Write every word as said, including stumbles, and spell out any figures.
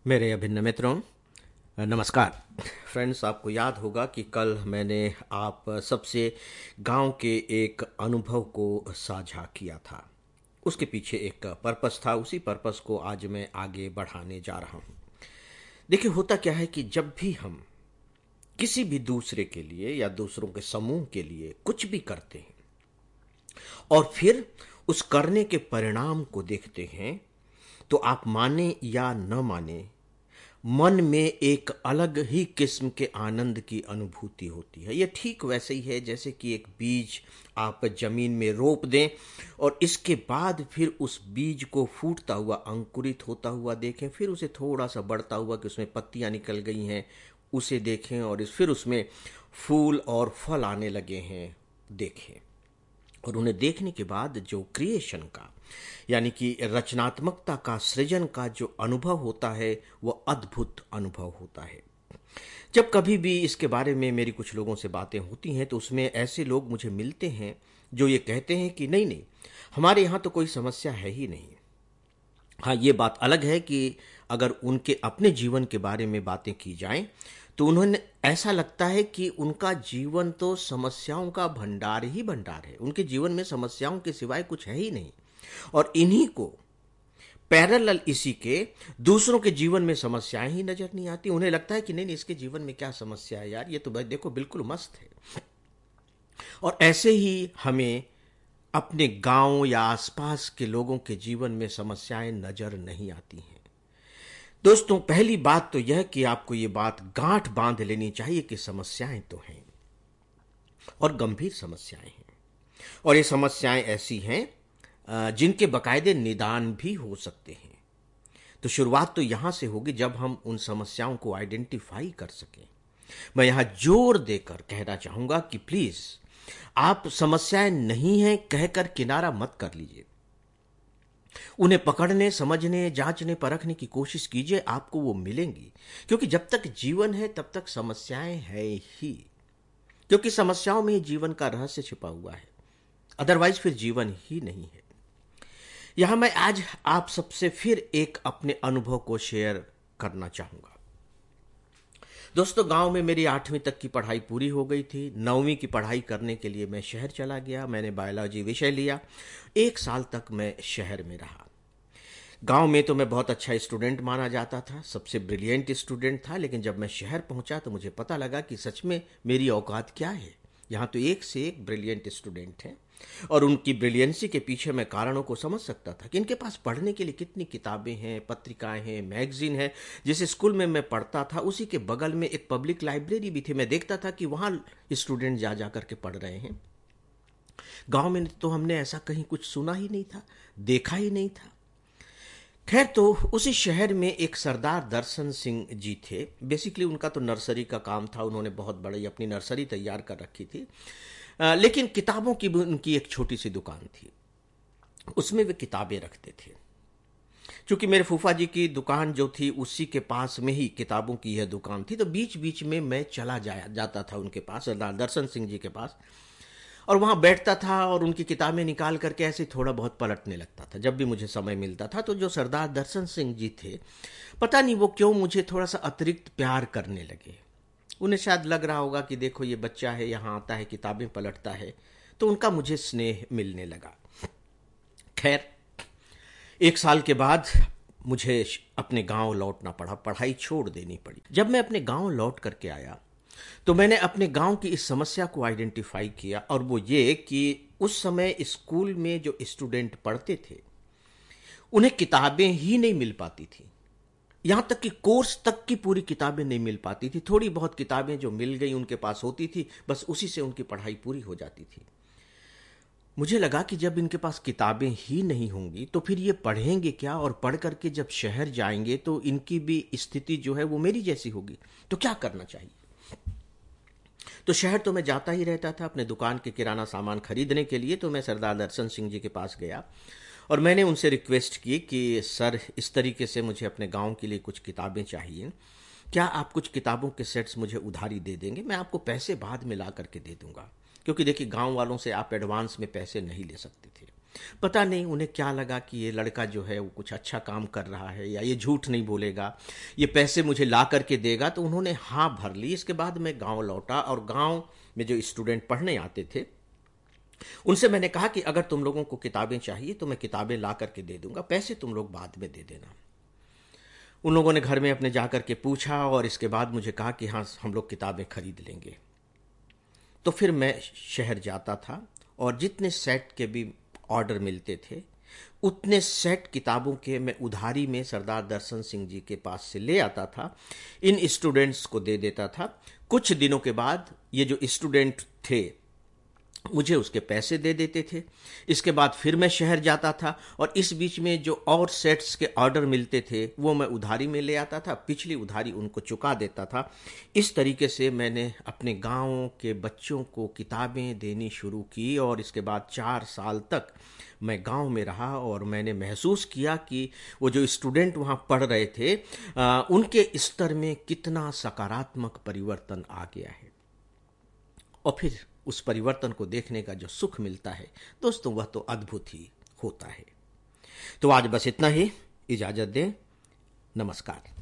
मेरे अभिन्न मित्रों, नमस्कार। फ्रेंड्स, आपको याद होगा कि कल मैंने आप सबसे गांव के एक अनुभव को साझा किया था। उसके पीछे एक पर्पस था। उसी पर्पस को आज मैं आगे बढ़ाने जा रहा हूं। देखिए, होता क्या है कि जब भी हम किसी भी दूसरे के लिए या दूसरों के समूह के लिए कुछ भी करते हैं और फिर उस करने के परिणाम को देखते हैं, तो आप माने या न माने, मन में एक अलग ही किस्म के आनंद की अनुभूति होती है। यह ठीक वैसे ही है जैसे कि एक बीज आप जमीन में रोप दें और इसके बाद फिर उस बीज को फूटता हुआ, अंकुरित होता हुआ देखें, फिर उसे थोड़ा सा बढ़ता हुआ कि उसमें पत्तियां निकल गई हैं, उसे देखें, और इस फिर उसमें फूल और फल आने लगे हैं, देखें। और उन्हें देखने के बाद जो क्रिएशन का, यानी कि रचनात्मकता का, सृजन का जो अनुभव होता है, वह अद्भुत अनुभव होता है। जब कभी भी इसके बारे में मेरी कुछ लोगों से बातें होती हैं तो उसमें ऐसे लोग मुझे मिलते हैं जो ये कहते हैं कि नहीं नहीं, हमारे यहाँ तो कोई समस्या है ही नहीं। हाँ, ये बात अलग है कि अगर उनके अपने जीवन के बारे में बातें की जाएं तो उन्होंने ऐसा लगता है कि उनका जीवन तो समस्याओं का भंडार ही भंडार है। उनके जीवन में समस्याओं के सिवाय कुछ है ही नहीं। और इन्हीं को पैरेलल इसी के दूसरों के जीवन में समस्याएं ही नजर नहीं आती। उन्हें लगता है कि नहीं नहीं, इसके जीवन में क्या समस्या है यार, ये तो भाई देखो बिल्कुल मस्त है। और ऐसे ही हमें अपने गांव या आसपास के लोगों के जीवन में समस्याएं नजर नहीं आती हैं। दोस्तों, पहली बात तो यह कि आपको ये बात गांठ बांध लेनी चाहिए कि समस्याएं तो हैं और गंभीर समस्याएं हैं। और ये समस्याएं ऐसी हैं जिनके बकायदे निदान भी हो सकते हैं। तो शुरुआत तो यहां से होगी जब हम उन समस्याओं को आइडेंटिफाई कर सकें। मैं यहां जोर देकर कहना चाहूंगा कि प्लीज आप समस्याएं नहीं हैं कहकर किनारा मत कर लीजिए। उन्हें पकड़ने, समझने, जांचने, परखने की कोशिश कीजिए, आपको वो मिलेंगी। क्योंकि जब तक जीवन है तब तक समस्याएं हैं ही। क्योंकि समस्याओं में ही जीवन का रहस्य छिपा हुआ है, अदरवाइज फिर जीवन ही नहीं है। यहां मैं आज आप सबसे फिर एक अपने अनुभव को शेयर करना चाहूंगा। दोस्तों, गांव में मेरी आठवीं तक की पढ़ाई पूरी हो गई थी। नौवीं की पढ़ाई करने के लिए मैं शहर चला गया। मैंने बायोलॉजी विषय लिया। एक साल तक मैं शहर में रहा। गांव में तो मैं बहुत अच्छा स्टूडेंट माना जाता था, सबसे ब्रिलियंट स्टूडेंट था। लेकिन जब मैं शहर पहुंचा तो मुझे पता लगा कि सच में मेरी औकात क्या है। यहाँ तो एक से एक ब्रिलियंट स्टूडेंट हैं और उनकी ब्रिलियंसी के पीछे मैं कारणों को समझ सकता था कि इनके पास पढ़ने के लिए कितनी किताबें हैं, पत्रिकाएं हैं, मैगजीन है। जिस स्कूल में मैं पढ़ता था उसी के बगल में एक पब्लिक लाइब्रेरी भी थी। मैं देखता था कि वहां स्टूडेंट जा जा करके पढ़ रहे हैं। गांव में तो हमने ऐसा कहीं कुछ सुना ही नहीं था, देखा ही नहीं था। खैर, तो उसी शहर में एक सरदार दर्शन सिंह जी थे। बेसिकली उनका तो नर्सरी का काम था। उन्होंने बहुत बड़ी अपनी नर्सरी तैयार कर रखी थी। आ, लेकिन किताबों की भी उनकी एक छोटी सी दुकान थी, उसमें वे किताबें रखते थे। क्योंकि मेरे फूफा जी की दुकान जो थी उसी के पास में ही किताबों की यह दुकान थी, तो बीच बीच में मैं चला जाया जाता था उनके पास, सरदार दर्शन सिंह जी के पास, और वहां बैठता था और उनकी किताबें निकाल करके ऐसे थोड़ा बहुत पलटने लगता था जब भी मुझे समय मिलता था। तो जो सरदार दर्शन सिंह जी थे, पता नहीं वो क्यों मुझे थोड़ा सा अतिरिक्त प्यार करने लगे। उन्हें शायद लग रहा होगा कि देखो ये बच्चा है, यहाँ आता है, किताबें पलटता है, तो उनका मुझे स्नेह मिलने लगा। खैर, एक साल के बाद मुझे अपने गांव लौटना पड़ा, पढ़ाई छोड़ देनी पड़ी। जब मैं अपने गांव लौट करके आया तो मैंने अपने गांव की इस समस्या को आइडेंटिफाई किया, और वो ये कि उस समय स्कूल में जो स्टूडेंट पढ़ते थे उन्हें किताबें ही नहीं मिल पाती थी। यहां तक कि कोर्स तक की पूरी किताबें नहीं मिल पाती थी। थोड़ी बहुत किताबें जो मिल गई उनके पास होती थी, बस उसी से उनकी पढ़ाई पूरी हो जाती थी। मुझे लगा कि जब इनके पास किताबें ही नहीं होंगी तो फिर ये पढ़ेंगे क्या, और पढ़ करके जब शहर जाएंगे तो इनकी भी स्थिति जो है वो मेरी जैसी होगी। तो क्या करना चाहिए? तो शहर तो मैं जाता ही रहता था अपने दुकान के किराना सामान खरीदने के लिए। तो मैं सरदार दर्शन सिंह जी के पास गया और मैंने उनसे रिक्वेस्ट की कि सर, इस तरीके से मुझे अपने गांव के लिए कुछ किताबें चाहिए, क्या आप कुछ किताबों के सेट्स मुझे उधारी दे देंगे? मैं आपको पैसे बाद में ला करके दे दूंगा। क्योंकि देखिए, गांव वालों से आप एडवांस में पैसे नहीं ले सकते थे। पता नहीं उन्हें क्या लगा कि ये लड़का जो है वो कुछ अच्छा काम कर रहा है, या ये झूठ नहीं बोलेगा, ये पैसे मुझे ला करके देगा, तो उन्होंने हाँ भर ली। इसके बाद मैं गांव लौटा और गांव में जो स्टूडेंट पढ़ने आते थे उनसे मैंने कहा कि अगर तुम लोगों को किताबें चाहिए तो मैं किताबें ला करके दे दूंगा, पैसे तुम लोग बाद में दे देना। उन लोगों ने घर में अपने जा करके पूछा और इसके बाद मुझे कहा कि हाँ हम लोग किताबें खरीद लेंगे। तो फिर मैं शहर जाता था और जितने सेट के भी ऑर्डर मिलते थे उतने सेट किताबों के मैं उधारी में सरदार दर्शन सिंह जी के पास से ले आता था, इन स्टूडेंट्स को दे देता था। कुछ दिनों के बाद ये जो स्टूडेंट थे मुझे उसके पैसे दे देते थे। इसके बाद फिर मैं शहर जाता था और इस बीच में जो और सेट्स के ऑर्डर मिलते थे वो मैं उधारी में ले आता था, पिछली उधारी उनको चुका देता था। इस तरीके से मैंने अपने गांव के बच्चों को किताबें देनी शुरू की और इसके बाद चार साल तक मैं गांव में रहा और मैंने महसूस किया कि वो जो स्टूडेंट वहाँ पढ़ रहे थे आ, उनके स्तर में कितना सकारात्मक परिवर्तन आ गया है। और फिर उस परिवर्तन को देखने का जो सुख मिलता है दोस्तों, वह तो अद्भुत ही होता है। तो आज बस इतना ही, इजाजत दें, नमस्कार।